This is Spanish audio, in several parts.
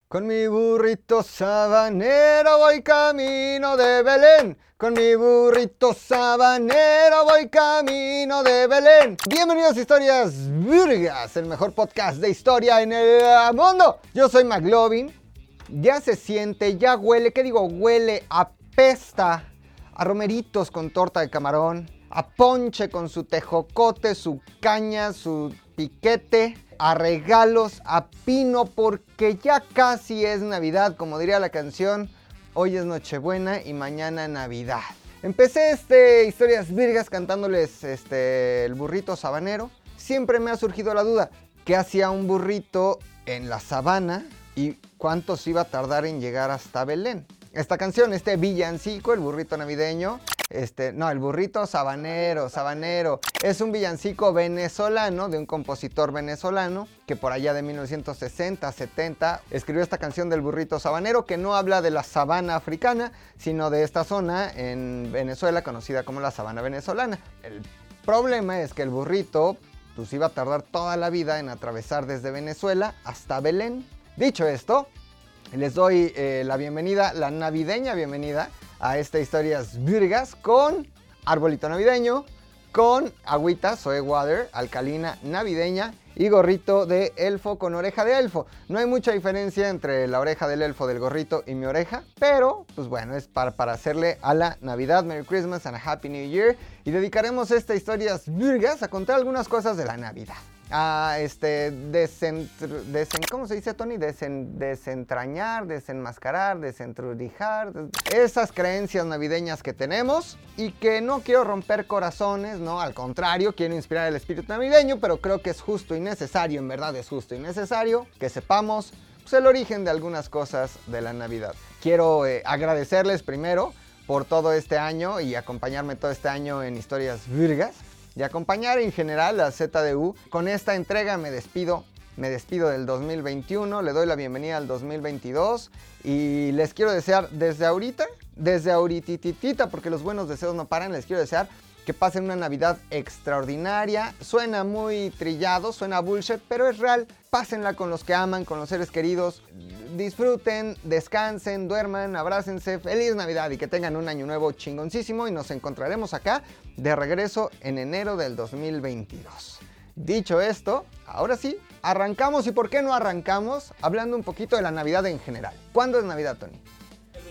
Con mi burrito sabanero voy camino de Belén. Con mi burrito sabanero voy camino de Belén. Bienvenidos a Historias Virgas, el mejor podcast de historia en el mundo. Yo soy McLovin. Ya se siente, ya huele, ¿qué digo? Huele, apesta a romeritos con torta de camarón, a ponche con su tejocote, su caña, su piquete, a regalos, a pino, porque ya casi es Navidad, como diría la canción. Hoy es Nochebuena y mañana Navidad. Empecé Historias Virgas cantándoles el burrito sabanero. Siempre me ha surgido la duda, ¿qué hacía un burrito en la sabana y cuánto se iba a tardar en llegar hasta Belén? Esta canción, villancico, el burrito navideño, el burrito sabanero, es un villancico venezolano de un compositor venezolano que por allá de 1960, 70 escribió esta canción del burrito sabanero, que no habla de la sabana africana, sino de esta zona en Venezuela conocida como la sabana venezolana. El problema es que el burrito pues iba a tardar toda la vida en atravesar desde Venezuela hasta Belén. Dicho esto, les doy la bienvenida, la navideña bienvenida a Historias Virgas con arbolito navideño, con agüita, soy water, alcalina navideña y gorrito de elfo con oreja de elfo. No hay mucha diferencia entre la oreja del elfo del gorrito y mi oreja, pero pues bueno, es para hacerle a la Navidad. Merry Christmas and a Happy New Year. Y dedicaremos Historias Virgas a contar algunas cosas de la Navidad. ¿Cómo se dice, Tony? Desentrañar, desenmascarar, desentrudijar, esas creencias navideñas que tenemos y que no quiero romper corazones, no, al contrario, quiero inspirar el espíritu navideño, pero creo que es justo y necesario, en verdad es justo y necesario que sepamos pues, el origen de algunas cosas de la Navidad. Quiero agradecerles primero por todo este año y acompañarme todo este año en Historias Virgas. Y acompañar en general a ZDU. Con esta entrega me despido del 2021, le doy la bienvenida al 2022 y les quiero desear desde ahorititita, porque los buenos deseos no paran, les quiero desear que pasen una Navidad extraordinaria. Suena muy trillado, suena bullshit, pero es real. Pásenla con los que aman, con los seres queridos. Disfruten, descansen, duerman, abrácense. ¡Feliz Navidad! Y que tengan un año nuevo chingoncísimo. Y nos encontraremos acá de regreso en enero del 2022. Dicho esto, ahora sí, arrancamos. ¿Y por qué no arrancamos? Hablando un poquito de la Navidad en general. ¿Cuándo es Navidad, Tony? El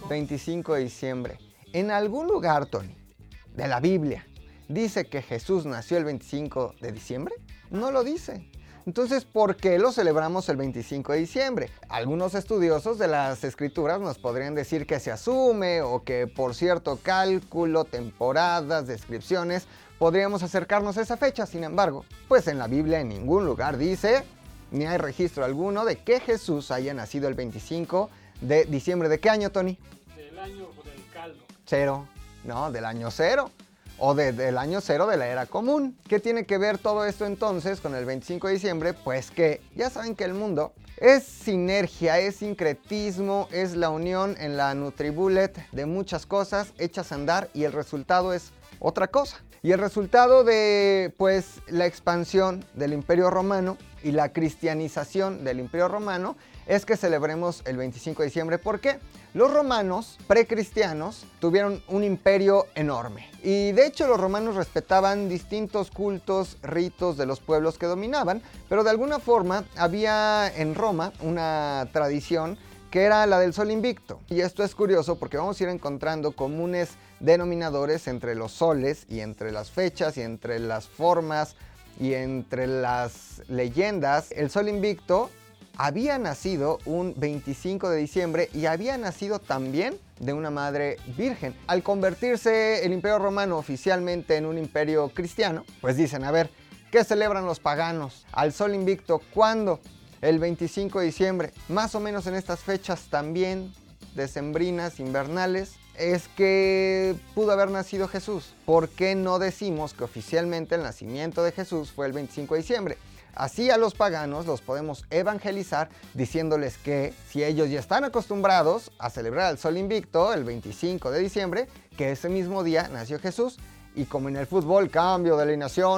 25 de diciembre. En algún lugar, Tony, de la Biblia, ¿dice que Jesús nació el 25 de diciembre? No lo dice. Entonces, ¿por qué lo celebramos el 25 de diciembre? Algunos estudiosos de las escrituras nos podrían decir que se asume o que por cierto cálculo, temporadas, descripciones, podríamos acercarnos a esa fecha. Sin embargo, pues en la Biblia en ningún lugar dice, ni hay registro alguno de que Jesús haya nacido el 25 de diciembre. ¿De qué año, Tony? Del año del caldo. Cero. No, del año cero. O del año cero de la era común. ¿Qué tiene que ver todo esto entonces con el 25 de diciembre? Pues que ya saben que el mundo es sinergia, es sincretismo, es la unión en la Nutribullet de muchas cosas hechas a andar y el resultado es otra cosa. Y el resultado de pues la expansión del Imperio Romano y la cristianización del Imperio Romano es que celebremos el 25 de diciembre. ¿Por qué? Los romanos precristianos tuvieron un imperio enorme y de hecho los romanos respetaban distintos cultos, ritos de los pueblos que dominaban, pero de alguna forma había en Roma una tradición que era la del sol invicto. Y esto es curioso porque vamos a ir encontrando comunes denominadores entre los soles y entre las fechas y entre las formas y entre las leyendas. El sol invicto había nacido un 25 de diciembre y había nacido también de una madre virgen. Al convertirse el Imperio Romano oficialmente en un imperio cristiano, pues dicen, a ver, ¿qué celebran los paganos? Al sol invicto, ¿cuándo? El 25 de diciembre, más o menos en estas fechas también, decembrinas, invernales, es que pudo haber nacido Jesús. ¿Por qué no decimos que oficialmente el nacimiento de Jesús fue el 25 de diciembre? Así a los paganos los podemos evangelizar diciéndoles que si ellos ya están acostumbrados a celebrar el sol invicto el 25 de diciembre, que ese mismo día nació Jesús. Y como en el fútbol, cambio de alineación,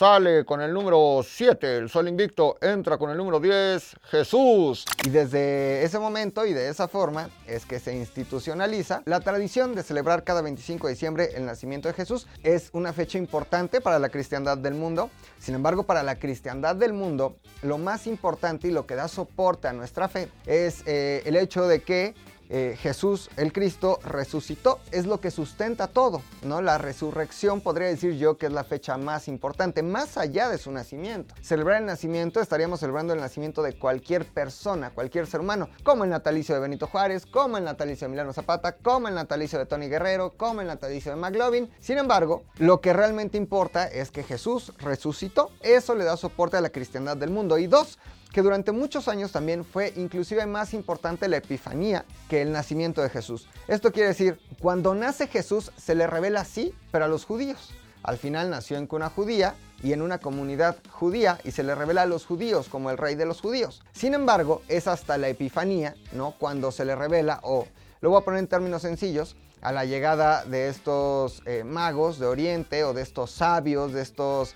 sale con el número 7, el Sol invicto entra con el número 10, Jesús. Y desde ese momento y de esa forma es que se institucionaliza la tradición de celebrar cada 25 de diciembre el nacimiento de Jesús. Es una fecha importante para la cristiandad del mundo. Sin embargo, para la cristiandad del mundo, lo más importante y lo que da soporte a nuestra fe es el hecho de que Jesús, el Cristo, resucitó. Es lo que sustenta todo, ¿no? La resurrección podría decir yo que es la fecha más importante, más allá de su nacimiento. Celebrar el nacimiento, estaríamos celebrando el nacimiento de cualquier persona, cualquier ser humano, como el natalicio de Benito Juárez, como el natalicio de Emiliano Zapata, como el natalicio de Tony Guerrero, como el natalicio de McLovin. Sin embargo, lo que realmente importa es que Jesús resucitó. Eso le da soporte a la cristiandad del mundo. Y dos, que durante muchos años también fue inclusive más importante la Epifanía que el nacimiento de Jesús. Esto quiere decir, cuando nace Jesús se le revela así, pero a los judíos. Al final nació en cuna judía y en una comunidad judía y se le revela a los judíos como el rey de los judíos. Sin embargo, es hasta la Epifanía, ¿no?, cuando se le revela, o lo voy a poner en términos sencillos, a la llegada de estos magos de Oriente o de estos sabios, de estos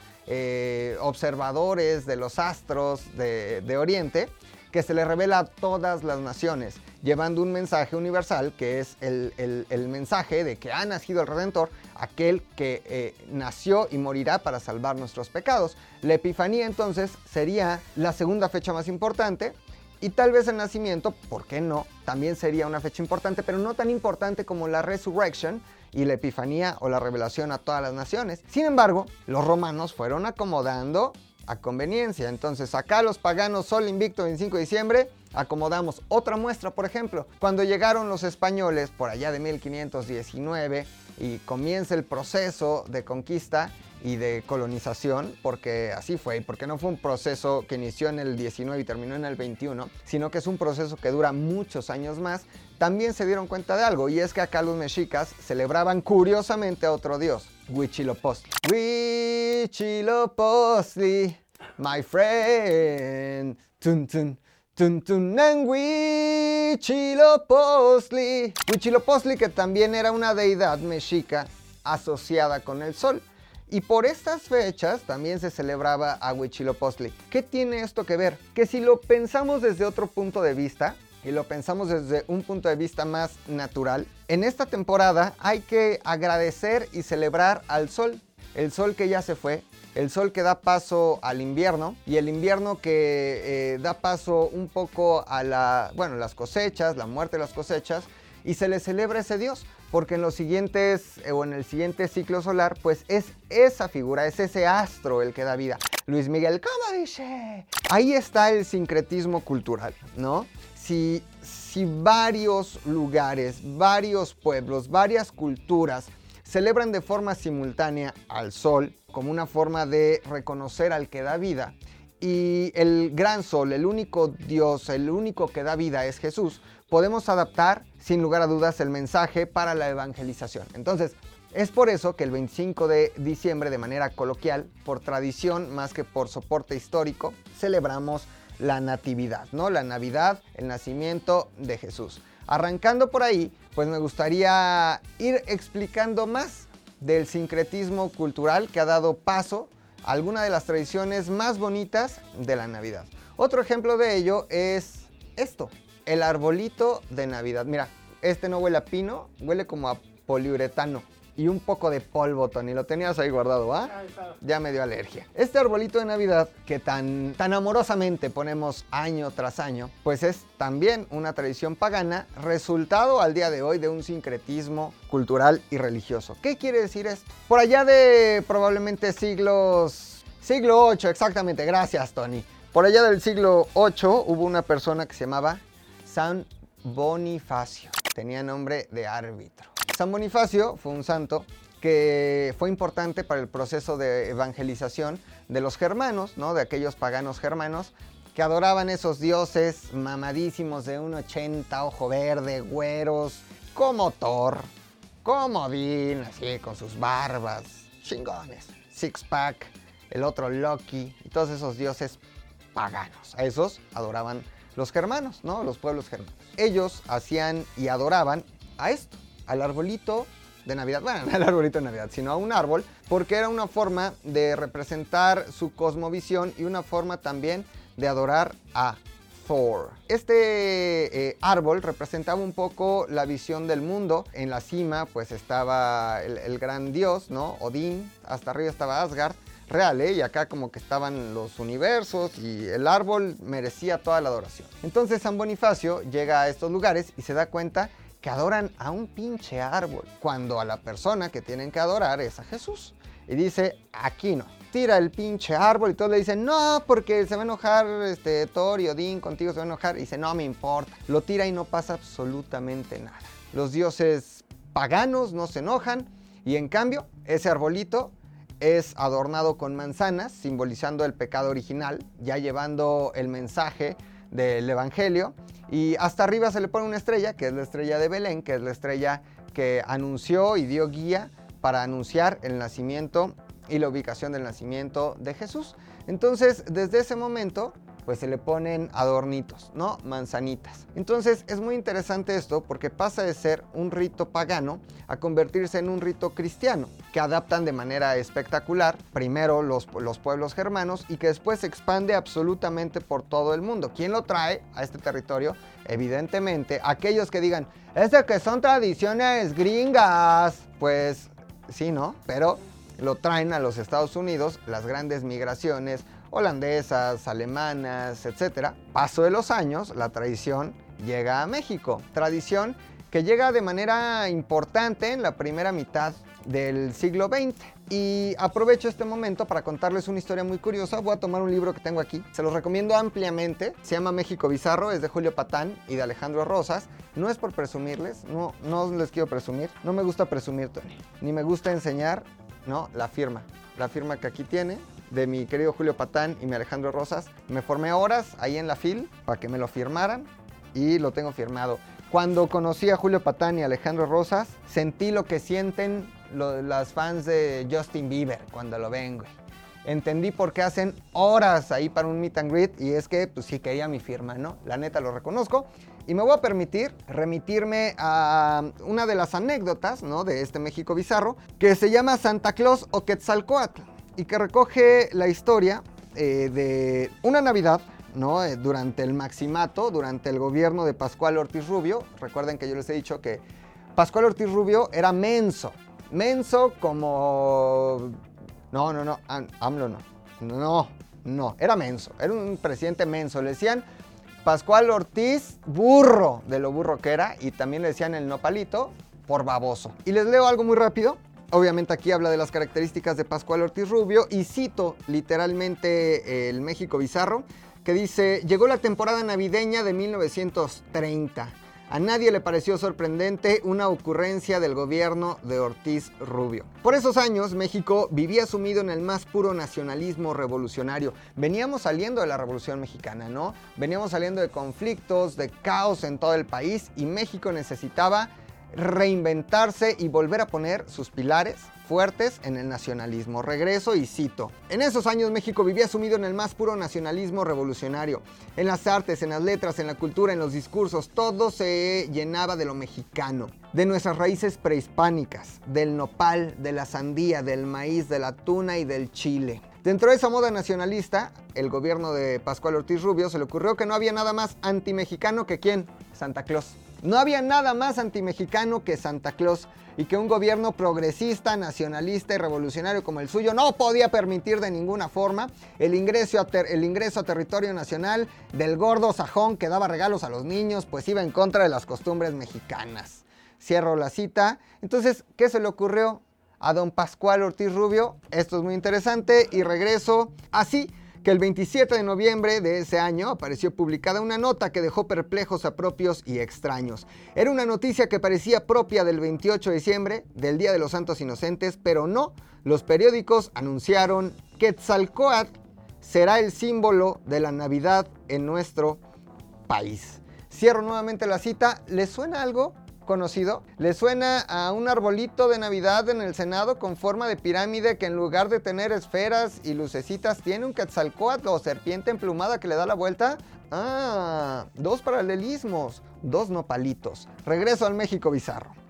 observadores de los astros de Oriente, que se le revela a todas las naciones, llevando un mensaje universal que es el mensaje de que ha nacido el Redentor, aquel que nació y morirá para salvar nuestros pecados. La Epifanía entonces sería la segunda fecha más importante. Y tal vez el nacimiento, ¿por qué no?, también sería una fecha importante, pero no tan importante como la Resurrection y la Epifanía o la revelación a todas las naciones. Sin embargo, los romanos fueron acomodando a conveniencia. Entonces, acá los paganos, Sol invicto 25 de diciembre, acomodamos. Otra muestra, por ejemplo, cuando llegaron los españoles por allá de 1519 y comienza el proceso de conquista y de colonización, porque así fue, y porque no fue un proceso que inició en el 19 y terminó en el 21, sino que es un proceso que dura muchos años más. También se dieron cuenta de algo, y es que acá los mexicas celebraban curiosamente a otro dios, Huitzilopochtli. Huitzilopochtli, my friend, tun tun. Tun tun en Huitzilopochtli. Huitzilopochtli, que también era una deidad mexica asociada con el sol. Y por estas fechas también se celebraba a Huitzilopochtli. ¿Qué tiene esto que ver? Que si lo pensamos desde otro punto de vista, y lo pensamos desde un punto de vista más natural, en esta temporada hay que agradecer y celebrar al sol. El sol que ya se fue, el sol que da paso al invierno, y el invierno que da paso un poco a las cosechas, la muerte de las cosechas, y se le celebra a ese dios, porque en los siguientes, o en el siguiente ciclo solar, pues es esa figura, es ese astro el que da vida. Luis Miguel, ¿cómo dice? Ahí está el sincretismo cultural, ¿no? Si varios lugares, varios pueblos, varias culturas celebran de forma simultánea al sol como una forma de reconocer al que da vida, y el gran sol, el único Dios, el único que da vida es Jesús, podemos adaptar sin lugar a dudas el mensaje para la evangelización. Entonces, es por eso que el 25 de diciembre, de manera coloquial, por tradición más que por soporte histórico, celebramos la Natividad, ¿no? La Navidad, el nacimiento de Jesús. Arrancando por ahí, pues me gustaría ir explicando más del sincretismo cultural que ha dado paso a alguna de las tradiciones más bonitas de la Navidad. Otro ejemplo de ello es esto, el arbolito de Navidad. Mira, este no huele a pino, huele como a poliuretano y un poco de polvo, Tony. Lo tenías ahí guardado, ¿ah? Ya me dio alergia. Este arbolito de Navidad que tan amorosamente ponemos año tras año, pues es también una tradición pagana, resultado al día de hoy de un sincretismo cultural y religioso. ¿Qué quiere decir esto? Por allá de probablemente siglo VIII, exactamente, gracias, Tony. Por allá del siglo VIII hubo una persona que se llamaba San Bonifacio. Tenía nombre de árbitro. San Bonifacio fue un santo que fue importante para el proceso de evangelización de los germanos, ¿no? De aquellos paganos germanos que adoraban esos dioses mamadísimos de 1,80, ojo verde, güeros, como Thor, como Odín, así con sus barbas, chingones, six-pack, el otro Loki, y todos esos dioses paganos. A esos adoraban los germanos, ¿no? Los pueblos germanos. Ellos hacían y adoraban a esto, al arbolito de Navidad, bueno, no el arbolito de Navidad, sino a un árbol, porque era una forma de representar su cosmovisión y una forma también de adorar a Thor. Este árbol representaba un poco la visión del mundo. En la cima pues estaba el gran dios, ¿no? Odín, hasta arriba estaba Asgard, real, y acá como que estaban los universos y el árbol merecía toda la adoración. Entonces San Bonifacio llega a estos lugares y se da cuenta que adoran a un pinche árbol, cuando a la persona que tienen que adorar es a Jesús. Y dice, aquí no. Tira el pinche árbol y todos le dicen, no, porque se va a enojar Thor y Odín, contigo se va a enojar. Y dice, no me importa. Lo tira y no pasa absolutamente nada. Los dioses paganos no se enojan y en cambio ese arbolito es adornado con manzanas, simbolizando el pecado original, ya llevando el mensaje del evangelio. Y hasta arriba se le pone una estrella, que es la estrella de Belén, que es la estrella que anunció y dio guía para anunciar el nacimiento y la ubicación del nacimiento de Jesús. Entonces, desde ese momento, pues se le ponen adornitos, ¿no? Manzanitas. Entonces, es muy interesante esto porque pasa de ser un rito pagano a convertirse en un rito cristiano, que adaptan de manera espectacular, primero los pueblos germanos y que después se expande absolutamente por todo el mundo. ¿Quién lo trae a este territorio? Evidentemente, aquellos que digan, es de que son tradiciones gringas, pues sí, ¿no? Pero lo traen a los Estados Unidos, las grandes migraciones holandesas, alemanas, etc. Paso de los años, la tradición llega a México. Tradición que llega de manera importante en la primera mitad del siglo XX. Y aprovecho este momento para contarles una historia muy curiosa. Voy a tomar un libro que tengo aquí. Se los recomiendo ampliamente. Se llama México Bizarro, es de Julio Patán y de Alejandro Rosas. No es por presumirles, no les quiero presumir. No me gusta presumir, Tony. Ni me gusta enseñar, ¿no? La firma que aquí tiene, de mi querido Julio Patán y mi Alejandro Rosas. Me formé horas ahí en la FIL para que me lo firmaran y lo tengo firmado. Cuando conocí a Julio Patán y Alejandro Rosas, sentí lo que sienten las fans de Justin Bieber cuando lo ven, güey. Entendí por qué hacen horas ahí para un meet and greet y es que pues sí quería mi firma, ¿no? La neta lo reconozco. Y me voy a permitir remitirme a una de las anécdotas, ¿no? De este México Bizarro, que se llama Santa Claus o Quetzalcóatl, y que recoge la historia de una Navidad, ¿no? Durante el Maximato, durante el gobierno de Pascual Ortiz Rubio. Recuerden que yo les he dicho que Pascual Ortiz Rubio era menso como... No, AMLO no, era menso, era un presidente menso, le decían Pascual Ortiz burro, de lo burro que era, y también le decían el nopalito por baboso. Y les leo algo muy rápido. Obviamente aquí habla de las características de Pascual Ortiz Rubio y cito literalmente el México Bizarro, que dice, llegó la temporada navideña de 1930. A nadie le pareció sorprendente una ocurrencia del gobierno de Ortiz Rubio. Por esos años, México vivía sumido en el más puro nacionalismo revolucionario. Veníamos saliendo de la Revolución Mexicana, ¿no? Veníamos saliendo de conflictos, de caos en todo el país y México necesitaba reinventarse y volver a poner sus pilares fuertes en el nacionalismo. Regreso y cito. En esos años México vivía sumido en el más puro nacionalismo revolucionario. En las artes, en las letras, en la cultura, en los discursos, todo se llenaba de lo mexicano, de nuestras raíces prehispánicas, del nopal, de la sandía, del maíz, de la tuna y del chile. Dentro de esa moda nacionalista, el gobierno de Pascual Ortiz Rubio se le ocurrió que no había nada más antimexicano que ¿quién? Santa Claus. No había nada más antimexicano que Santa Claus y que un gobierno progresista, nacionalista y revolucionario como el suyo no podía permitir de ninguna forma el ingreso a territorio nacional del gordo sajón que daba regalos a los niños, pues iba en contra de las costumbres mexicanas. Cierro la cita. Entonces, ¿qué se le ocurrió a don Pascual Ortiz Rubio? Esto es muy interesante y regreso así. Que el 27 de noviembre de ese año apareció publicada una nota que dejó perplejos a propios y extraños. Era una noticia que parecía propia del 28 de diciembre, del Día de los Santos Inocentes, pero no. Los periódicos anunciaron que Quetzalcóatl será el símbolo de la Navidad en nuestro país. Cierro nuevamente la cita. ¿Les suena algo conocido? ¿Le suena a un arbolito de Navidad en el Senado con forma de pirámide que en lugar de tener esferas y lucecitas tiene un Quetzalcóatl o serpiente emplumada que le da la vuelta? Ah, dos paralelismos, dos nopalitos. Regreso al México Bizarro.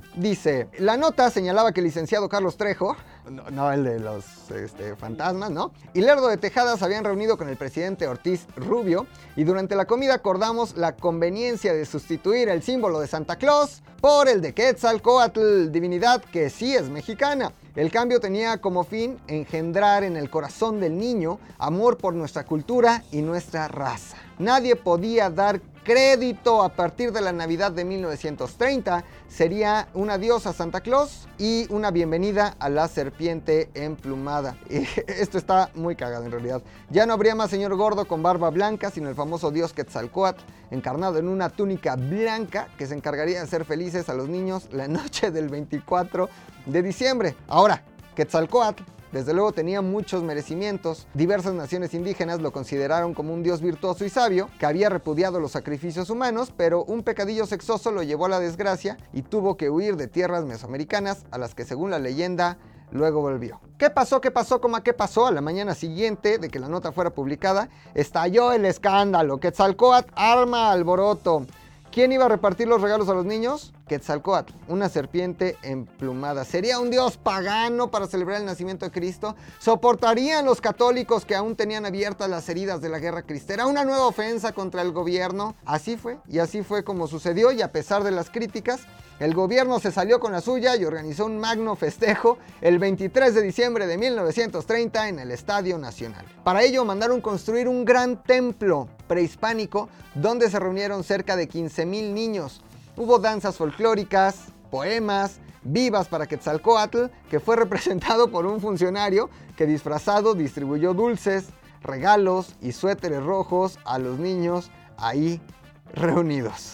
Dice, la nota señalaba que el licenciado Carlos Trejo, no el de los fantasmas, ¿no? Y Lerdo de Tejada se habían reunido con el presidente Ortiz Rubio y durante la comida acordamos la conveniencia de sustituir el símbolo de Santa Claus por el de Quetzalcóatl, divinidad que sí es mexicana. El cambio tenía como fin engendrar en el corazón del niño amor por nuestra cultura y nuestra raza. Nadie podía dar crédito a partir de la Navidad de 1930. Sería un adiós a Santa Claus y una bienvenida a la serpiente emplumada. Esto está muy cagado en realidad. Ya no habría más señor gordo con barba blanca, sino el famoso dios Quetzalcóatl, encarnado en una túnica blanca que se encargaría de hacer felices a los niños la noche del 24 de diciembre. Ahora, Quetzalcóatl desde luego tenía muchos merecimientos. Diversas naciones indígenas lo consideraron como un dios virtuoso y sabio, que había repudiado los sacrificios humanos, pero un pecadillo sexoso lo llevó a la desgracia y tuvo que huir de tierras mesoamericanas, a las que según la leyenda luego volvió. ¿Qué pasó? ¿Qué pasó? ¿Cómo qué pasó? A la mañana siguiente de que la nota fuera publicada, estalló el escándalo. Quetzalcóatl arma alboroto. ¿Quién iba a repartir los regalos a los niños? Quetzalcóatl, una serpiente emplumada. ¿Sería un dios pagano para celebrar el nacimiento de Cristo? ¿Soportarían los católicos que aún tenían abiertas las heridas de la guerra cristera una nueva ofensa contra el gobierno? Así fue, y así fue como sucedió, y a pesar de las críticas, el gobierno se salió con la suya y organizó un magno festejo el 23 de diciembre de 1930 en el Estadio Nacional. Para ello mandaron construir un gran templo prehispánico donde se reunieron cerca de 15,000 niños. Hubo danzas folclóricas, poemas, vivas para Quetzalcóatl, que fue representado por un funcionario que disfrazado distribuyó dulces, regalos y suéteres rojos a los niños ahí reunidos.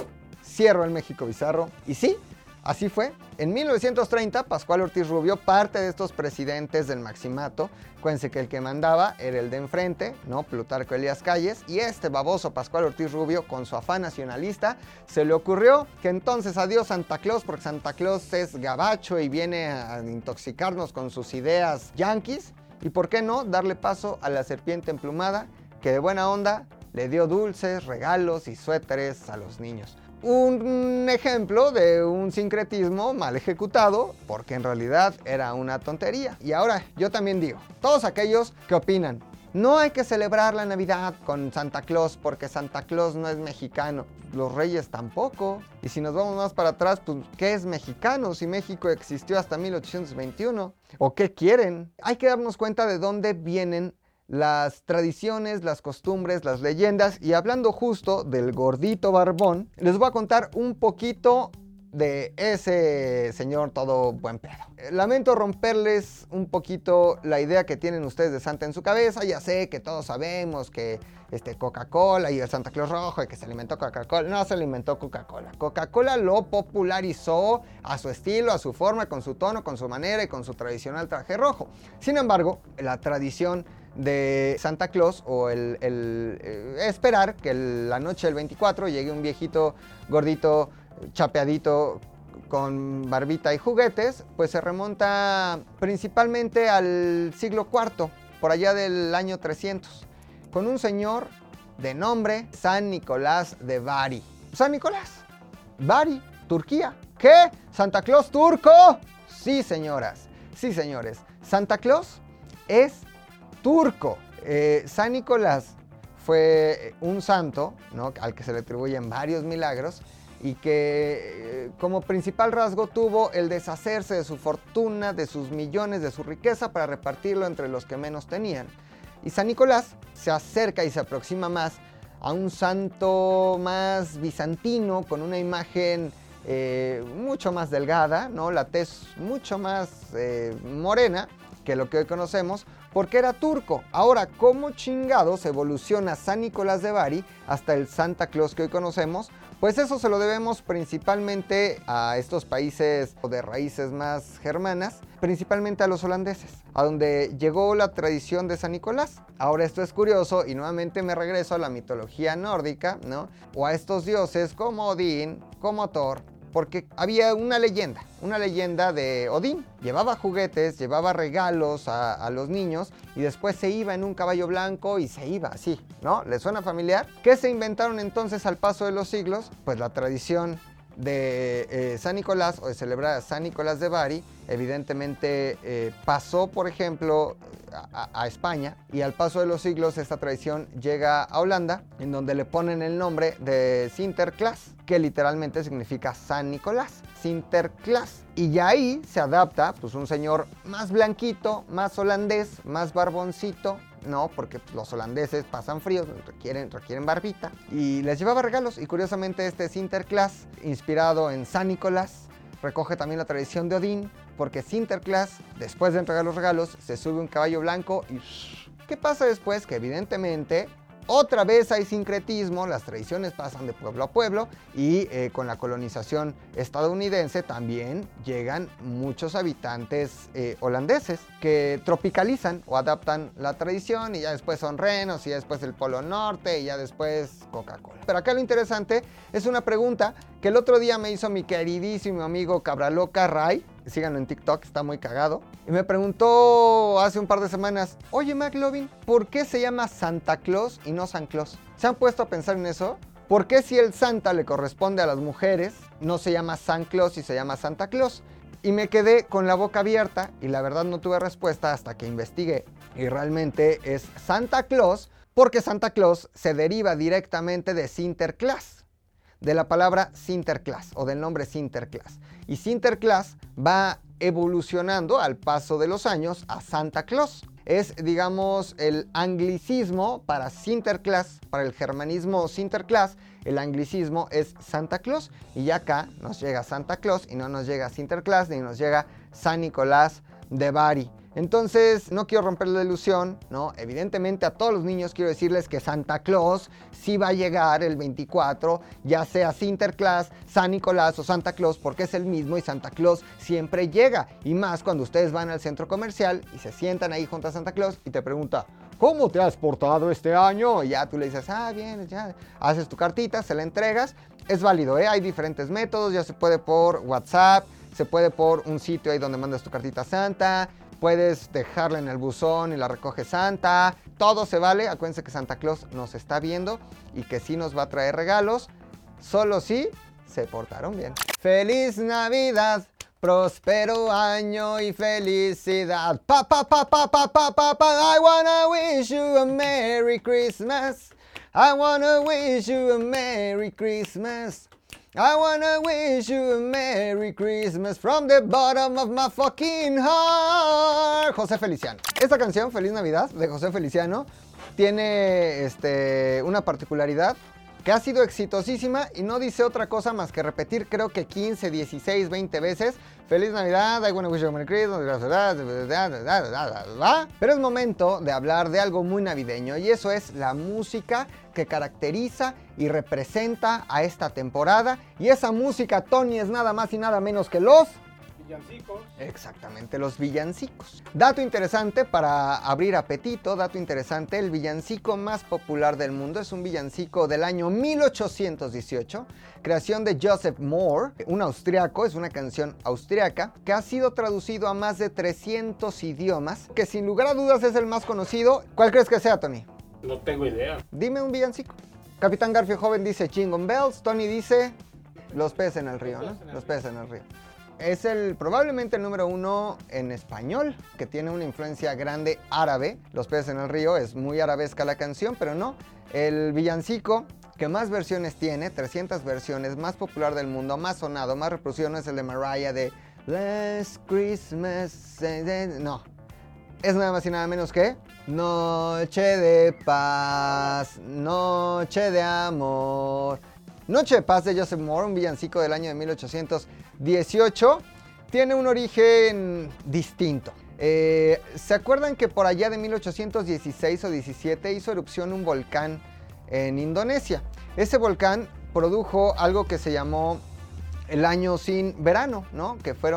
Cierro el México bizarro. Y sí, así fue. En 1930, Pascual Ortiz Rubio, parte de estos presidentes del Maximato, acuérdense que el que mandaba era el de enfrente, ¿no? Plutarco Elías Calles, y este baboso Pascual Ortiz Rubio, con su afán nacionalista, se le ocurrió que entonces adiós Santa Claus, porque Santa Claus es gabacho y viene a intoxicarnos con sus ideas yanquis, y por qué no darle paso a la serpiente emplumada, que de buena onda le dio dulces, regalos y suéteres a los niños. Un ejemplo de un sincretismo mal ejecutado, porque en realidad era una tontería. Y ahora yo también digo, todos aquellos que opinan, no hay que celebrar la Navidad con Santa Claus porque Santa Claus no es mexicano, los reyes tampoco. Y si nos vamos más para atrás, pues ¿qué es mexicano si México existió hasta 1821? ¿O qué quieren? Hay que darnos cuenta de dónde vienen las tradiciones, las costumbres, las leyendas. Y hablando justo del gordito barbón, les voy a contar un poquito de ese señor todo buen pedo. Lamento romperles un poquito la idea que tienen ustedes de Santa en su cabeza. Ya sé que todos sabemos que Coca-Cola y el Santa Claus rojo y que se alimentó Coca-Cola. No se alimentó Coca-Cola. Coca-Cola lo popularizó a su estilo, a su forma, con su tono, con su manera y con su tradicional traje rojo. Sin embargo, la tradición de Santa Claus o esperar que la noche del 24 llegue un viejito gordito, chapeadito, con barbita y juguetes, pues se remonta principalmente al siglo IV, por allá del año 300, con un señor de nombre San Nicolás de Bari. San Nicolás, Bari, Turquía. ¿Qué? ¿Santa Claus turco? Sí, señoras, sí, señores. Santa Claus es turco. San Nicolás fue un santo, ¿no?, al que se le atribuyen varios milagros y que como principal rasgo tuvo el deshacerse de su fortuna, de sus millones, de su riqueza para repartirlo entre los que menos tenían. Y San Nicolás se acerca y se aproxima más a un santo más bizantino, con una imagen mucho más delgada, ¿no?, la tez mucho más morena que lo que hoy conocemos, porque era turco. Ahora, ¿cómo chingados evoluciona San Nicolás de Bari hasta el Santa Claus que hoy conocemos? Pues eso se lo debemos principalmente a estos países de raíces más germanas, principalmente a los holandeses, a donde llegó la tradición de San Nicolás. Ahora esto es curioso y nuevamente me regreso a la mitología nórdica, ¿no?, o a estos dioses como Odín, como Thor, porque había una leyenda de Odín. Llevaba juguetes, llevaba regalos a los niños y después se iba en un caballo blanco y se iba así, ¿no? ¿Les suena familiar? ¿Qué se inventaron entonces al paso de los siglos? Pues la tradición de San Nicolás o de celebrar a San Nicolás de Bari, evidentemente pasó, por ejemplo, a España, y al paso de los siglos esta tradición llega a Holanda, en donde le ponen el nombre de Sinterklaas, que literalmente significa San Nicolás, Sinterklaas. Y ya ahí se adapta pues un señor más blanquito, más holandés, más barboncito, ¿no? Porque los holandeses pasan fríos, requieren barbita, y les llevaba regalos. Y curiosamente este Sinterklaas, inspirado en San Nicolás, recoge también la tradición de Odín, porque Sinterklaas, después de entregar los regalos, se sube un caballo blanco y... ¿Qué pasa después? Que evidentemente otra vez hay sincretismo, las tradiciones pasan de pueblo a pueblo, y con la colonización estadounidense también llegan muchos habitantes holandeses que tropicalizan o adaptan la tradición, y ya después son renos, y ya después el Polo Norte, y ya después Coca-Cola. Pero acá lo interesante es una pregunta que el otro día me hizo mi queridísimo amigo Cabraloca Ray. Síganlo en TikTok, está muy cagado. Y me preguntó hace un par de semanas: oye, McLovin, ¿por qué se llama Santa Claus y no San Claus? ¿Se han puesto a pensar en eso? ¿Por qué si el Santa le corresponde a las mujeres, no se llama San Claus y se llama Santa Claus? Y me quedé con la boca abierta, y la verdad no tuve respuesta hasta que investigué. Y realmente es Santa Claus, porque Santa Claus se deriva directamente de Sinterklaas, de la palabra Sinterklaas o del nombre Sinterklaas. Y Sinterklaas va evolucionando al paso de los años a Santa Claus. Es, digamos, el anglicismo para Sinterklaas, para el germanismo Sinterklaas, el anglicismo es Santa Claus. Y ya acá nos llega Santa Claus y no nos llega Sinterklaas ni nos llega San Nicolás de Bari. Entonces, no quiero romper la ilusión, ¿no? Evidentemente a todos los niños quiero decirles que Santa Claus sí va a llegar el 24, ya sea Sinterklaas, San Nicolás o Santa Claus, porque es el mismo y Santa Claus siempre llega. Y más cuando ustedes van al centro comercial y se sientan ahí junto a Santa Claus y te pregunta: ¿cómo te has portado este año? Y ya tú le dices: ah, bien, ya. Haces tu cartita, se la entregas. Es válido, ¿eh? Hay diferentes métodos, ya se puede por WhatsApp, se puede por un sitio ahí donde mandas tu cartita a Santa. Puedes dejarla en el buzón y la recoge Santa. Todo se vale. Acuérdense que Santa Claus nos está viendo y que sí nos va a traer regalos, solo si se portaron bien. ¡Feliz Navidad! Próspero año y felicidad. Pa, pa, pa, pa, pa, pa, pa, pa. I wanna wish you a Merry Christmas. I wanna wish you a Merry Christmas. I wanna wish you a Merry Christmas from the bottom of my fucking heart. José Feliciano. Esta canción, Feliz Navidad, de José Feliciano, tiene una particularidad que ha sido exitosísima y no dice otra cosa más que repetir, creo que 15, 16, 20 veces: Feliz Navidad, I wanna wish you a Merry Christmas. Pero es momento de hablar de algo muy navideño, y eso es la música que caracteriza y representa a esta temporada. Y esa música, Tony, es nada más y nada menos que los villancicos. Exactamente, los villancicos. Dato interesante para abrir apetito, dato interesante: el villancico más popular del mundo es un villancico del año 1818, creación de Joseph Moore, un austriaco. Es una canción austriaca que ha sido traducido a más de 300 idiomas, que sin lugar a dudas es el más conocido. ¿Cuál crees que sea, Tony? No tengo idea. Dime un villancico. Capitán Garfio joven dice Jingle Bells, Tony dice Los peces en el río, ¿no? Los peces en el río. Es probablemente el número 1 en español, que tiene una influencia grande árabe. Los peces en el río, es muy arabesca la canción, pero no. El villancico que más versiones tiene, 300 versiones, más popular del mundo, más sonado, más reproducido, no es el de Mariah de Last Christmas. No. Es nada más y nada menos que Noche de Paz, Noche de Amor. Noche de Paz de Joseph Moore, un villancico del año de 1818, tiene un origen distinto. ¿Se acuerdan que por allá de 1816 o 17 hizo erupción un volcán en Indonesia? Ese volcán produjo algo que se llamó el año sin verano, ¿no? Que fue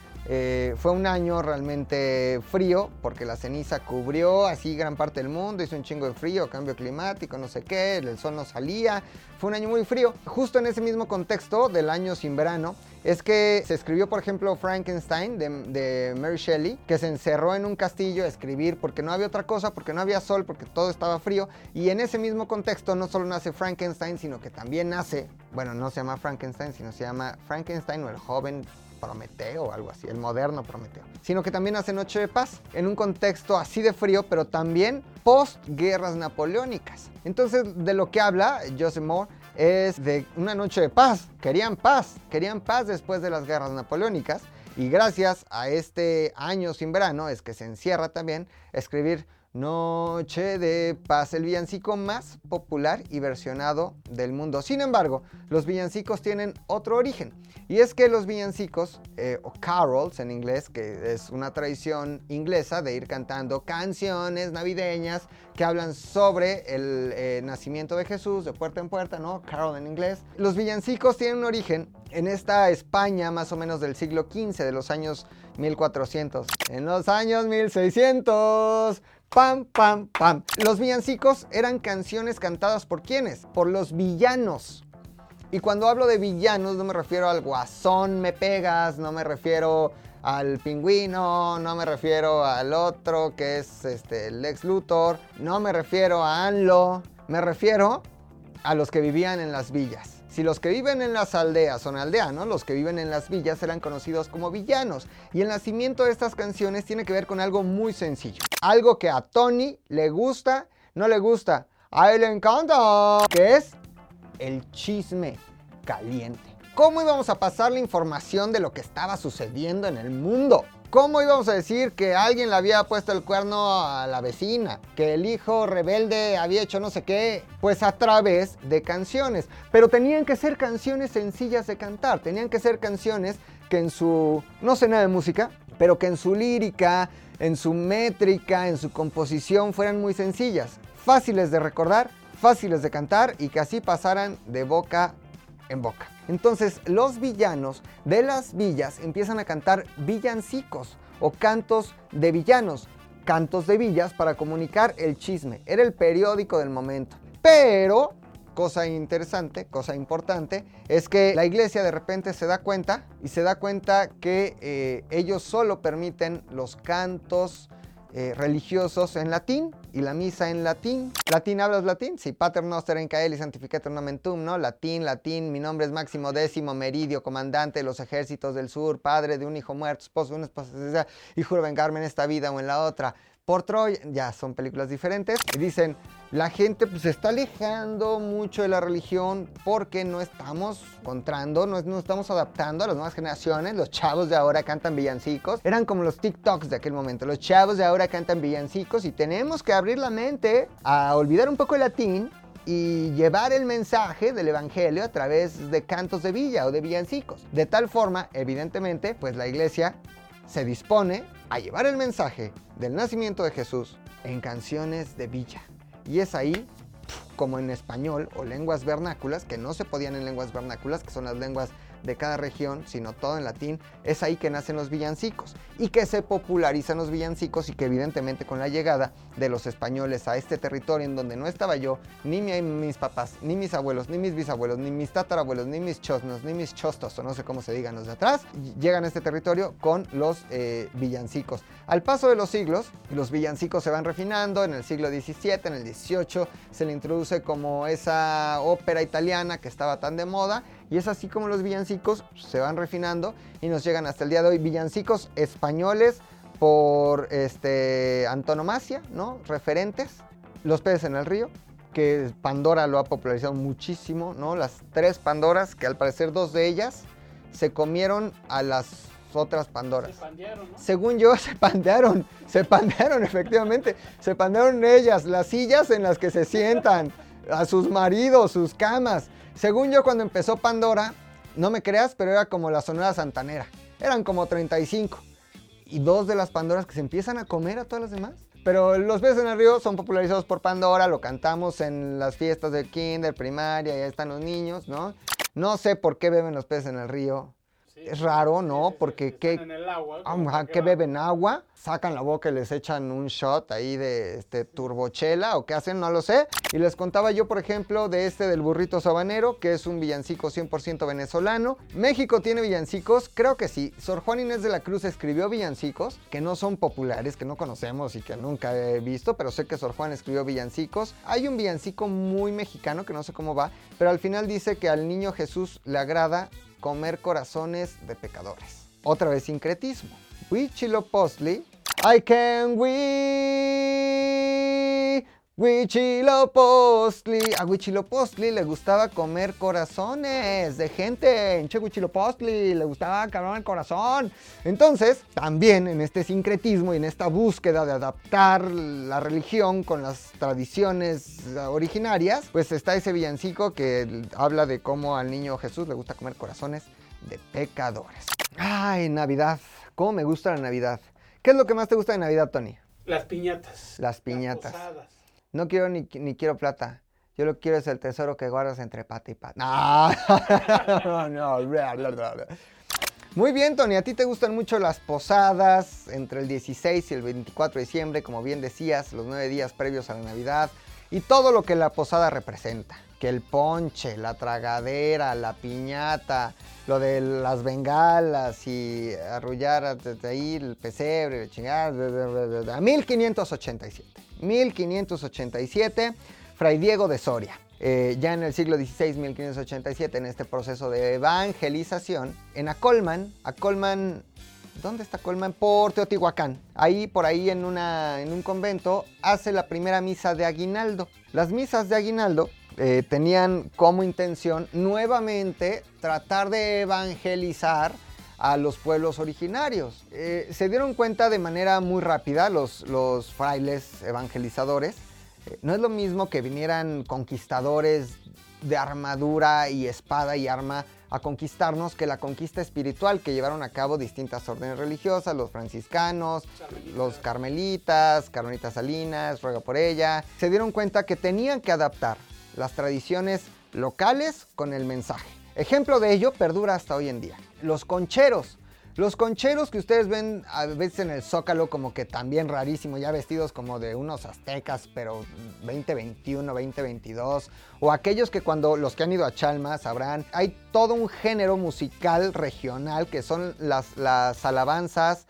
un año realmente frío, porque la ceniza cubrió así gran parte del mundo, hizo un chingo de frío, cambio climático, no sé qué, el sol no salía, fue un año muy frío. Justo en ese mismo contexto del año sin verano es que se escribió, por ejemplo, Frankenstein de Mary Shelley, que se encerró en un castillo a escribir porque no había otra cosa, porque no había sol, porque todo estaba frío. Y en ese mismo contexto no solo nace Frankenstein, sino que también nace, bueno, no se llama Frankenstein, sino se llama Frankenstein o el joven Prometeo o algo así, el moderno Prometeo. Sino que también hace Noche de Paz, en un contexto así de frío, pero también post-guerras napoleónicas. Entonces, de lo que habla Joseph Moore es de una noche de paz. Querían paz después de las guerras napoleónicas. Y gracias a este año sin verano es que se encierra también a escribir Noche de Paz, el villancico más popular y versionado del mundo. Sin embargo, los villancicos tienen otro origen. Y es que los villancicos, o carols en inglés, que es una tradición inglesa de ir cantando canciones navideñas que hablan sobre el nacimiento de Jesús, de puerta en puerta, ¿no? Carol en inglés. Los villancicos tienen un origen en esta España más o menos del siglo XV, de los años 1400. En los años 1600... ¡Pam, pam, pam! Los villancicos eran canciones cantadas ¿por quiénes? Por los villanos. Y cuando hablo de villanos no me refiero al Guasón me pegas, no me refiero al Pingüino, no me refiero al otro que es el Lex Luthor, no me refiero a AMLO, me refiero a los que vivían en las villas. Si los que viven en las aldeas son aldeanos, los que viven en las villas eran conocidos como villanos. Y el nacimiento de estas canciones tiene que ver con algo muy sencillo. Algo que a Tony le gusta, no le gusta, a él le encanta, que es el chisme caliente. ¿Cómo íbamos a pasar la información de lo que estaba sucediendo en el mundo? ¿Cómo íbamos a decir que alguien le había puesto el cuerno a la vecina? Que el hijo rebelde había hecho no sé qué. Pues a través de canciones. Pero tenían que ser canciones sencillas de cantar. Tenían que ser canciones que en su... no sé nada de música, pero que en su lírica, en su métrica, en su composición fueran muy sencillas. Fáciles de recordar, fáciles de cantar y que así pasaran de boca en boca. Entonces los villanos de las villas empiezan a cantar villancicos o cantos de villanos, cantos de villas para comunicar el chisme. Era el periódico del momento. Pero, cosa interesante, cosa importante, es que la iglesia de repente se da cuenta que ellos solo permiten los cantos religiosos en latín y la misa en latín. ¿Latín hablas latín? Sí, Pater Noster en Caeli Sanctificetur Nomen Tuum, ¿no? Latín, mi nombre es Máximo Décimo Meridio, comandante de los ejércitos del sur, padre de un hijo muerto, esposo de una esposa, y juro vengarme en esta vida o en la otra. Por Troya, ya son películas diferentes. Y dicen, la gente pues se está alejando mucho de la religión porque no estamos encontrando, no estamos adaptando a las nuevas generaciones. Los chavos de ahora cantan villancicos. Eran como los TikToks de aquel momento. Los chavos de ahora cantan villancicos y tenemos que abrir la mente a olvidar un poco el latín y llevar el mensaje del evangelio a través de cantos de villa o de villancicos. De tal forma, evidentemente, pues la iglesia se dispone a llevar el mensaje del nacimiento de Jesús en canciones de villa. Y es ahí, como en español o lenguas vernáculas, que no se podían en lenguas vernáculas, que son las lenguas de cada región, sino todo en latín, es ahí que nacen los villancicos y que se popularizan los villancicos y que evidentemente con la llegada de los españoles a este territorio en donde no estaba yo, ni mis papás, ni mis abuelos, ni mis bisabuelos, ni mis tatarabuelos, ni mis chosnos, ni mis chostos, o no sé cómo se digan los de atrás, llegan a este territorio con los villancicos. Al paso de los siglos, los villancicos se van refinando. En el siglo XVII, en el XVIII, se le introduce como esa ópera italiana que estaba tan de moda. Y es así como los villancicos se van refinando y nos llegan hasta el día de hoy. Villancicos españoles por antonomasia, ¿no? Referentes. Los peces en el río, que Pandora lo ha popularizado muchísimo, ¿no? Las 3 Pandoras, que al parecer 2 de ellas se comieron a las otras Pandoras. Se pandearon, ¿no? Según yo, se pandearon efectivamente. Se pandearon ellas, las sillas en las que se sientan, a sus maridos, sus camas. Según yo, cuando empezó Pandora, no me creas, pero era como la Sonora Santanera. Eran como 35. Y 2 de las Pandoras que se empiezan a comer a todas las demás. Pero los peces en el río son popularizados por Pandora, lo cantamos en las fiestas del kinder, primaria, ya están los niños, ¿no? No sé por qué beben los peces en el río. Sí, Es raro, ¿no? Porque están en el agua. ¿qué beben agua? Sacan la boca y les echan un shot ahí de turbochela o qué hacen, no lo sé. Y les contaba yo, por ejemplo, del burrito sabanero, que es un villancico 100% venezolano. México tiene villancicos, creo que sí. Sor Juana Inés de la Cruz escribió villancicos que no son populares, que no conocemos y que nunca he visto, pero sé que Sor Juana escribió villancicos. Hay un villancico muy mexicano que no sé cómo va, pero al final dice que al niño Jesús le agrada comer corazones de pecadores. Otra vez sincretismo. Huitzilopochtli, I can Huitzilopochtli. A Huitzilopochtli le gustaba comer corazones de gente. En Huitzilopochtli le gustaba comer el corazón. Entonces, también en este sincretismo y en esta búsqueda de adaptar la religión con las tradiciones originarias, pues está ese villancico que habla de cómo al niño Jesús le gusta comer corazones de pecadores. Ay, Navidad. ¿Cómo me gusta la Navidad? ¿Qué es lo que más te gusta de Navidad, Tony? Las piñatas. Las piñatas. Las posadas. No quiero ni quiero plata. Yo lo que quiero es el tesoro que guardas entre pata y pata. No. Muy bien, Tony. A ti te gustan mucho las posadas entre el 16 y el 24 de diciembre, como bien decías, los 9 días previos a la Navidad y todo lo que la posada representa. Que el ponche, la tragadera, la piñata, lo de las bengalas y arrullar desde ahí el pesebre, chingada, 1587, Fray Diego de Soria. Ya en el siglo XVI, 1587, en este proceso de evangelización, en Acolman, ¿dónde está Acolman? Por Teotihuacán. Por ahí en un convento, hace la primera misa de aguinaldo. Las misas de aguinaldo tenían como intención nuevamente tratar de evangelizar a los pueblos originarios. Se dieron cuenta de manera muy rápida los frailes evangelizadores. No es lo mismo que vinieran conquistadores de armadura y espada y arma a conquistarnos que la conquista espiritual que llevaron a cabo distintas órdenes religiosas, los franciscanos, los carmelitas Salinas, ruega por ella. Se dieron cuenta que tenían que adaptar las tradiciones locales con el mensaje. Ejemplo de ello perdura hasta hoy en día. Los concheros que ustedes ven a veces en el Zócalo como que también rarísimo, ya vestidos como de unos aztecas, pero 2021, 2022, o aquellos que cuando los que han ido a Chalma sabrán, hay todo un género musical regional que son las alabanzas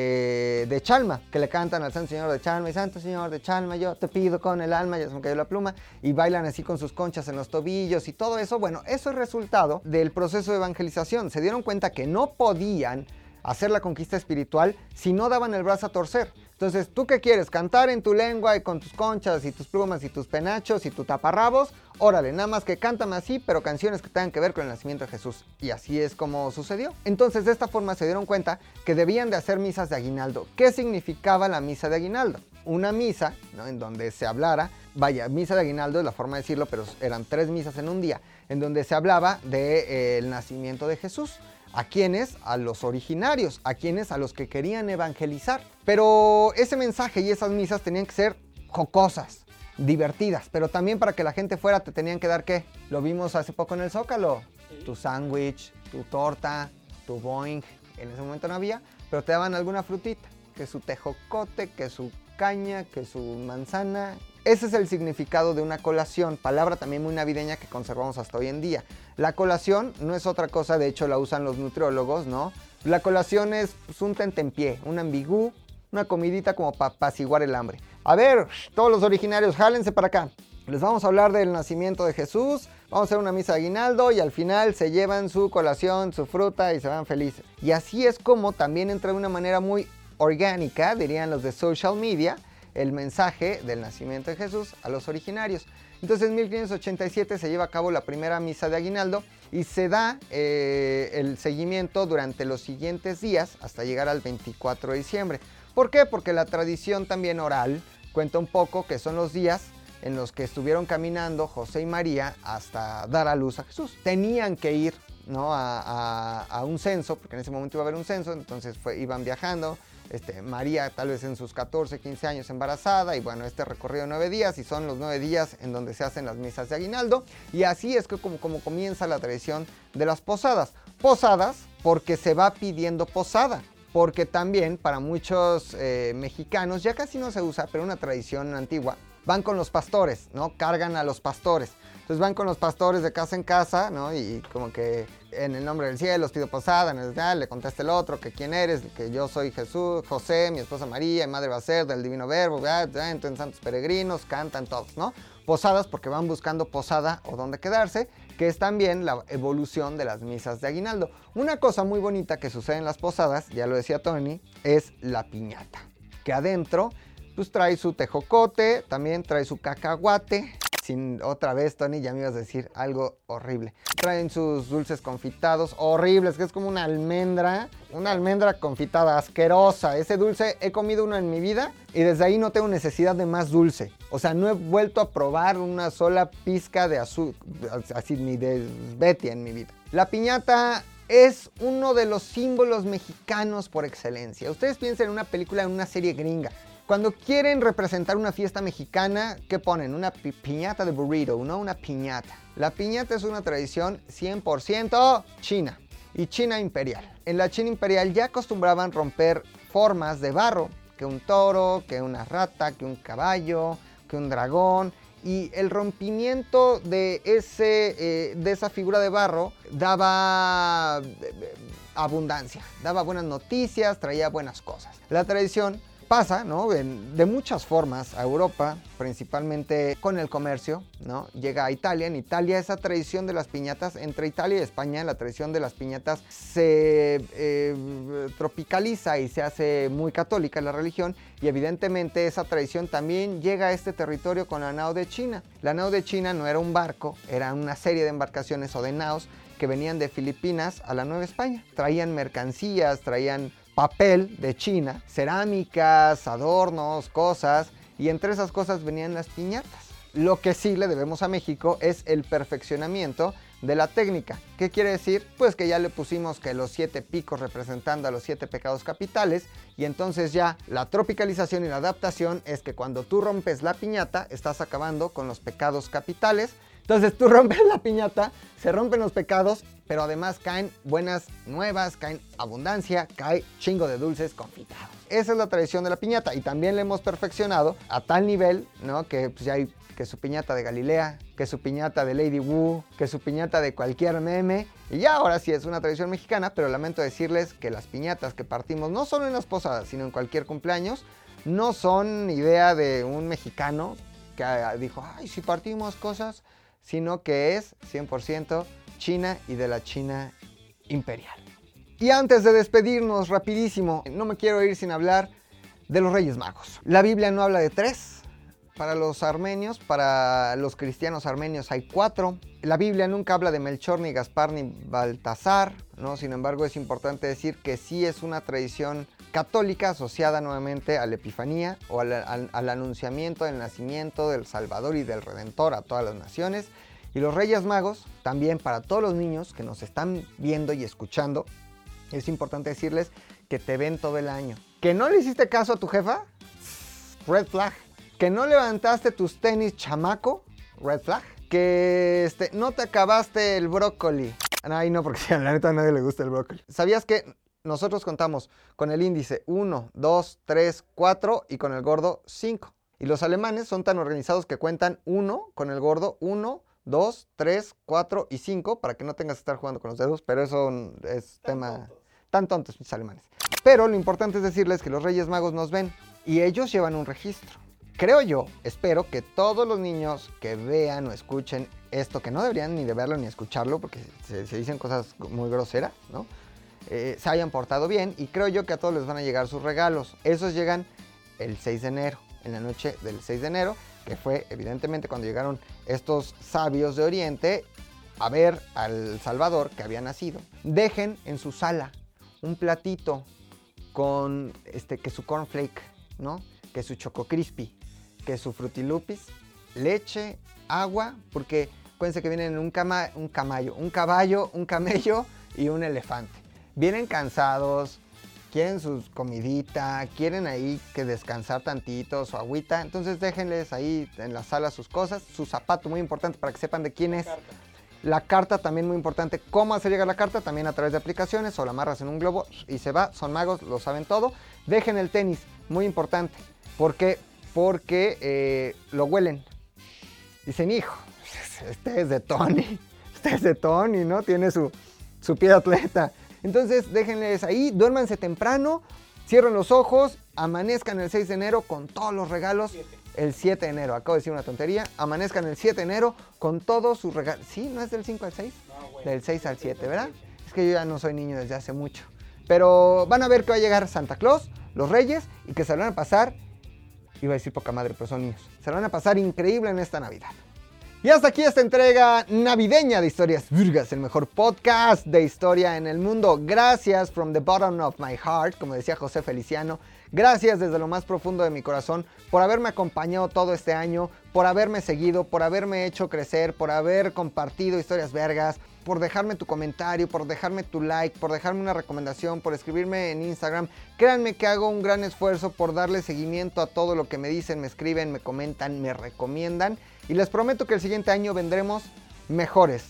de Chalma, que le cantan al Santo Señor de Chalma, y Santo Señor de Chalma, yo te pido con el alma, ya se me cayó la pluma, y bailan así con sus conchas en los tobillos y todo eso. Bueno, eso es resultado del proceso de evangelización. Se dieron cuenta que no podían hacer la conquista espiritual si no daban el brazo a torcer. Entonces, ¿tú qué quieres? ¿Cantar en tu lengua y con tus conchas y tus plumas y tus penachos y tu taparrabos? Órale, nada más que cántame así, pero canciones que tengan que ver con el nacimiento de Jesús. Y así es como sucedió. Entonces, de esta forma se dieron cuenta que debían de hacer misas de aguinaldo. ¿Qué significaba la misa de aguinaldo? Una misa, ¿no?, en donde se hablara, misa de aguinaldo es la forma de decirlo, pero eran 3 misas en un día, en donde se hablaba del nacimiento de Jesús. ¿A quiénes? A los originarios. ¿A quiénes? A los que querían evangelizar. Pero ese mensaje y esas misas tenían que ser jocosas, divertidas. Pero también para que la gente fuera te tenían que dar, ¿qué? Lo vimos hace poco en el Zócalo. Sí. Tu sándwich, tu torta, tu boing. En ese momento no había, pero te daban alguna frutita. Que su tejocote, que su caña, que su manzana. Ese es el significado de una colación, palabra también muy navideña que conservamos hasta hoy en día. La colación no es otra cosa, de hecho la usan los nutriólogos, ¿no? La colación es un tentempié, un ambigú, una comidita como para apaciguar el hambre. A ver, todos los originarios, jálense para acá. Les vamos a hablar del nacimiento de Jesús, vamos a hacer una misa de aguinaldo y al final se llevan su colación, su fruta y se van felices. Y así es como también entra de una manera muy orgánica, dirían los de social media, el mensaje del nacimiento de Jesús a los originarios. Entonces en 1587 se lleva a cabo la primera misa de aguinaldo y se da el seguimiento durante los siguientes días hasta llegar al 24 de diciembre. ¿Por qué? Porque la tradición también oral cuenta un poco que son los días en los que estuvieron caminando José y María hasta dar a luz a Jesús. Tenían que ir, ¿no?, a un censo, porque en ese momento iba a haber un censo, entonces iban viajando. María tal vez en sus 14, 15 años embarazada y bueno, recorrido de 9 días y son los 9 días en donde se hacen las misas de aguinaldo y así es que como comienza la tradición de las posadas. Posadas porque se va pidiendo posada. Porque también para muchos mexicanos, ya casi no se usa, pero una tradición antigua, van con los pastores, ¿no? Cargan a los pastores. Entonces van con los pastores de casa en casa, ¿no? Y como que en el nombre del cielo os pido posada, le contesta el otro, que quién eres, que yo soy Jesús, José, mi esposa María, mi madre va a ser del divino verbo, entonces santos peregrinos, cantan todos, ¿no? Posadas porque van buscando posada o dónde quedarse, que es también la evolución de las misas de aguinaldo. Una cosa muy bonita que sucede en las posadas, ya lo decía Tony, es la piñata, que adentro pues trae su tejocote, también trae su cacahuate. Otra vez, Tony, ya me ibas a decir algo horrible. Traen sus dulces confitados horribles, que es como una almendra confitada asquerosa. Ese dulce he comido uno en mi vida y desde ahí no tengo necesidad de más dulce. O sea, no he vuelto a probar una sola pizca de azúcar, así ni de Betty en mi vida. La piñata es uno de los símbolos mexicanos por excelencia. Ustedes piensen en una película, en una serie gringa. Cuando quieren representar una fiesta mexicana, ¿qué ponen? Una piñata de burrito, ¿no? Una piñata. La piñata es una tradición 100% china y China imperial. En la China imperial ya acostumbraban romper formas de barro, que un toro, que una rata, que un caballo, que un dragón. Y el rompimiento de esa figura de barro daba abundancia, daba buenas noticias, traía buenas cosas. La tradición pasa, ¿no? De muchas formas a Europa, principalmente con el comercio, ¿no? Llega a Italia. En Italia esa tradición de las piñatas, entre Italia y España, la tradición de las piñatas se tropicaliza y se hace muy católica la religión, y evidentemente esa tradición también llega a este territorio con la nao de China. La nao de China no era un barco, era una serie de embarcaciones o de naos que venían de Filipinas a la Nueva España. Traían mercancías, traían papel de China, cerámicas, adornos, cosas, y entre esas cosas venían las piñatas. Lo que sí le debemos a México es el perfeccionamiento de la técnica. ¿Qué quiere decir? Pues que ya le pusimos que los 7 picos representando a los 7 pecados capitales, y entonces ya la tropicalización y la adaptación es que cuando tú rompes la piñata estás acabando con los pecados capitales. Entonces tú rompes la piñata, se rompen los pecados, pero además caen buenas nuevas, caen abundancia, cae chingo de dulces confitados. Esa es la tradición de la piñata, y también la hemos perfeccionado a tal nivel, ¿no? Que pues ya hay que su piñata de Galilea, que su piñata de Lady Wu, que su piñata de cualquier meme, y ya ahora sí es una tradición mexicana. Pero lamento decirles que las piñatas que partimos no solo en las posadas, sino en cualquier cumpleaños, no son idea de un mexicano que dijo, ay, si partimos cosas, sino que es 100% China y de la China imperial. Y antes de despedirnos rapidísimo, no me quiero ir sin hablar de los Reyes Magos. La Biblia no habla de 3. Para los armenios, para los cristianos armenios hay 4. La Biblia nunca habla de Melchor, ni Gaspar, ni Baltasar, ¿no? Sin embargo, es importante decir que sí es una tradición católica asociada nuevamente a la Epifanía o al anunciamiento del nacimiento del Salvador y del Redentor a todas las naciones. Y los Reyes Magos, también para todos los niños que nos están viendo y escuchando, es importante decirles que te ven todo el año. ¿Que no le hiciste caso a tu jefa? Red flag. ¿Que no levantaste tus tenis, chamaco? Red flag. ¿Que no te acabaste el brócoli? Ay, no, porque a la neta a nadie le gusta el brócoli. ¿Sabías que nosotros contamos con el índice 1, 2, 3, 4 y con el gordo 5? Y los alemanes son tan organizados que cuentan 1 con el gordo 1, 2, 3, 4 y 5, para que no tengas que estar jugando con los dedos, pero eso es tema... Tan tontos mis alemanes. Pero lo importante es decirles que los Reyes Magos nos ven y ellos llevan un registro. Creo yo, espero que todos los niños que vean o escuchen esto, que no deberían ni de verlo ni escucharlo, porque se dicen cosas muy groseras, ¿no? Se hayan portado bien, y creo yo que a todos les van a llegar sus regalos. Esos llegan el 6 de enero, en la noche del 6 de enero, que fue evidentemente cuando llegaron estos sabios de Oriente a ver al Salvador que había nacido. Dejen en su sala un platito con que su cornflake, ¿no? Que su Choco Crispy, que su Frutilupis, leche, agua, porque acuérdense que vienen en un caballo, un camello y un elefante. Vienen cansados, quieren su comidita, quieren ahí que descansar tantito, su agüita, entonces déjenles ahí en la sala sus cosas, su zapato, muy importante para que sepan de quién es. La carta también muy importante. ¿Cómo hacer llegar la carta? También a través de aplicaciones o la amarras en un globo y se va. Son magos, lo saben todo. Dejen el tenis, muy importante. ¿Por qué? Porque lo huelen. Dicen, hijo, este es de Tony, ¿no? Tiene su pie de atleta. Entonces déjenles ahí, duérmanse temprano, cierren los ojos, amanezcan el 6 de enero con todos los regalos. El 7 de enero, acabo de decir una tontería. Amanezcan el 7 de enero con todos sus regalos. ¿Sí? ¿No es del 5 al 6? No, güey. Del 6 al 7, ¿verdad? Es que yo ya no soy niño desde hace mucho. Pero van a ver que va a llegar Santa Claus, los Reyes, y que se lo van a pasar, iba a decir poca madre, pero son niños. Se lo van a pasar increíble en esta Navidad. Y hasta aquí esta entrega navideña de Historias Virgas, el mejor podcast de historia en el mundo. Gracias from the bottom of my heart, como decía José Feliciano. Gracias desde lo más profundo de mi corazón por haberme acompañado todo este año, por haberme seguido, por haberme hecho crecer, por haber compartido Historias Vergas, por dejarme tu comentario, por dejarme tu like, por dejarme una recomendación, por escribirme en Instagram. Créanme que hago un gran esfuerzo por darle seguimiento a todo lo que me dicen, me escriben, me comentan, me recomiendan. Y les prometo que el siguiente año vendremos mejores.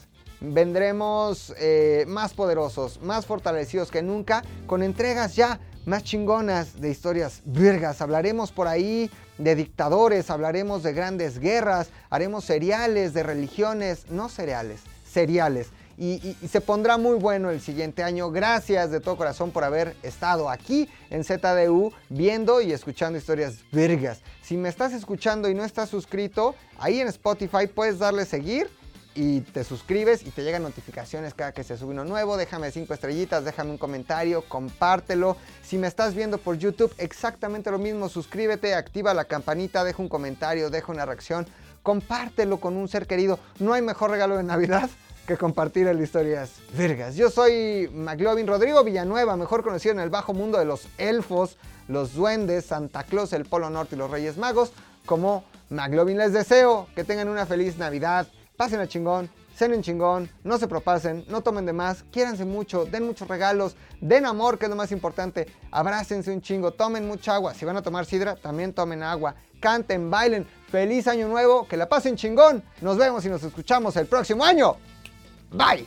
Vendremos más poderosos, más fortalecidos que nunca, con entregas ya más chingonas de Historias Virgas. Hablaremos por ahí de dictadores, hablaremos de grandes guerras, haremos seriales de religiones, no cereales, seriales. Y se pondrá muy bueno el siguiente año. Gracias de todo corazón por haber estado aquí en ZDU viendo y escuchando Historias Virgas. Si me estás escuchando y no estás suscrito, ahí en Spotify puedes darle seguir y te suscribes y te llegan notificaciones cada que se sube uno nuevo. Déjame 5 estrellitas, déjame un comentario, compártelo. Si me estás viendo por YouTube, exactamente lo mismo. Suscríbete, activa la campanita, deja un comentario, deja una reacción. Compártelo con un ser querido. No hay mejor regalo de Navidad que compartir el Historias Virgas. Yo soy McLovin Rodrigo Villanueva, mejor conocido en el bajo mundo de los elfos, los duendes, Santa Claus, el Polo Norte y los Reyes Magos, como McLovin. Les deseo que tengan una feliz Navidad, pasen a chingón, cenen chingón, no se propasen, no tomen de más, quiéranse mucho, den muchos regalos, den amor, que es lo más importante, abrácense un chingo, tomen mucha agua, si van a tomar sidra, también tomen agua, canten, bailen, feliz año nuevo, que la pasen chingón, nos vemos y nos escuchamos el próximo año. Bye.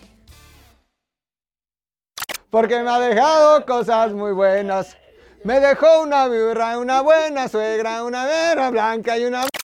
Porque me ha dejado cosas muy buenas. Me dejó una burra, una buena suegra, una vera blanca y una